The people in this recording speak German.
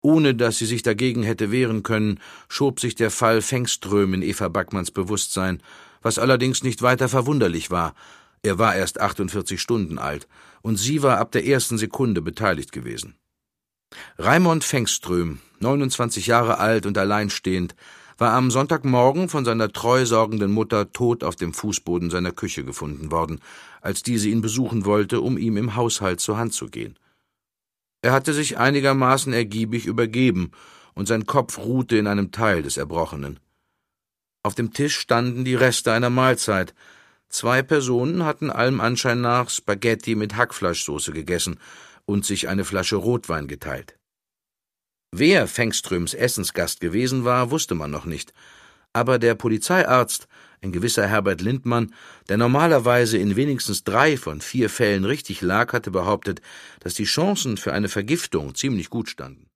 Ohne dass sie sich dagegen hätte wehren können, schob sich der Fall Fengström in Eva Backmanns Bewusstsein, was allerdings nicht weiter verwunderlich war. Er war erst 48 Stunden alt, und sie war ab der ersten Sekunde beteiligt gewesen. Raimond Fengström, 29 Jahre alt und alleinstehend, war am Sonntagmorgen von seiner treu sorgenden Mutter tot auf dem Fußboden seiner Küche gefunden worden, als diese ihn besuchen wollte, um ihm im Haushalt zur Hand zu gehen. Er hatte sich einigermaßen ergiebig übergeben, und sein Kopf ruhte in einem Teil des Erbrochenen. Auf dem Tisch standen die Reste einer Mahlzeit. 2 Personen hatten allem Anschein nach Spaghetti mit Hackfleischsoße gegessen und sich eine Flasche Rotwein geteilt. Wer Fengströms Essensgast gewesen war, wusste man noch nicht, aber der Polizeiarzt, ein gewisser Herbert Lindmann, der normalerweise in wenigstens 3 von 4 Fällen richtig lag, hatte behauptet, dass die Chancen für eine Vergiftung ziemlich gut standen.